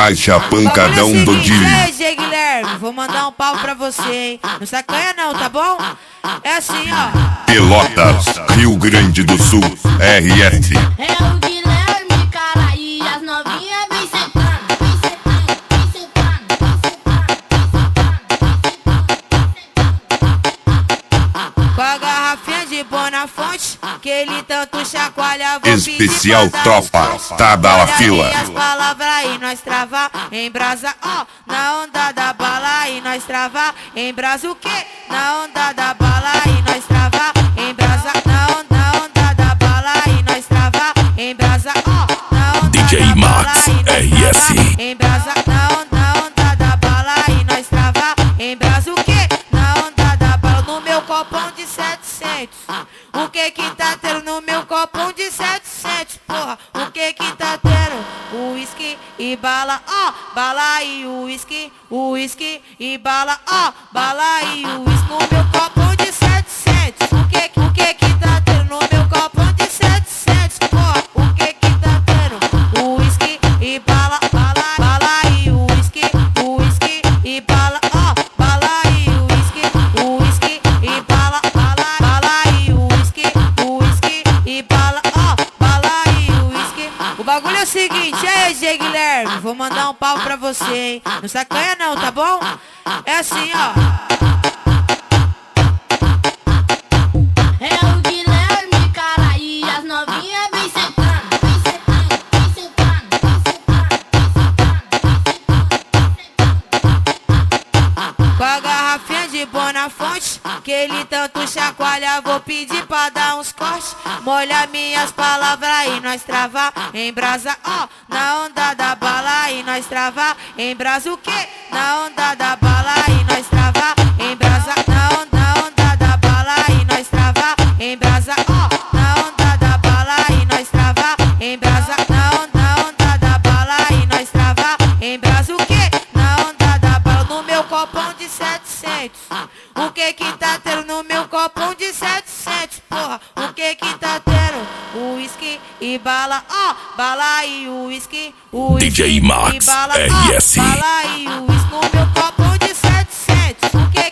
marcha pancadão do Gui. Aí, Guilherme, vou mandar um pau pra você, hein? Não sacanha não, tá bom? É assim, ó. Pelotas, Rio Grande do Sul, RS. É o Guilherme, cara, e as novinhas vem sentando, vem sentando, vem sentando, Com a garrafinha de Bonafonte, que ele tanto chacoalha, vou Especial pedir pra dar tropa, tá da fila. Olha as palavras e nós travar em brasa, ó. Na onda da bala e nós travar em brasa o quê? Na onda da bala e nós travar em brasa. Na onda da bala e nós travar em brasa, ó. Na onda DJ da bala Max, e nós RS. travar em brasa. Na onda da bala e nós travar em brasa o quê? Na onda da bala no meu copão de 700. O que que tá tendo no meu copão de 700, porra? O que que tá tendo? Uísque e bala, ó. Bala e uísque e bala, ó. Bala e uísque no meu copão de 700. O que que tá tendo no meu copão de 700, porra? O que que tá tendo? Uísque e bala, bala e uísque e bala, ó. Bala e uísque e bala, bala e uísque e bala, ó. Bala e uísque. O bagulho é o seguinte, aí, Guilherme, vou mandar um pau pra você, hein? Não sacanha não, tá bom? É assim, ó. é o Guilherme, cara, e as novinhas vem sentando, vem sentando, vem sentando, Com a garrafinha de Bonafonte, que ele tanto chacoalha, vou pedir pra dar uns cortes. Molha minhas palavras e nós travar em brasa, ó. Na onda da bala e nós travar em brasa o quê? Na onda da bala e nós travar em brasa. Na onda da bala e nós travar em brasa, ó. Na onda da bala e nós travar em brasa. Na onda da bala e nós travar em brasa o quê? Na onda da bala no meu copão de 700. O que que tá tendo no meu copão de 700, porra? O que que tá tendo? Uísque e bala, ó. Bala e uísque DJ Max, e bala, ó. RS. Bala e uísque no meu copão de 700. O que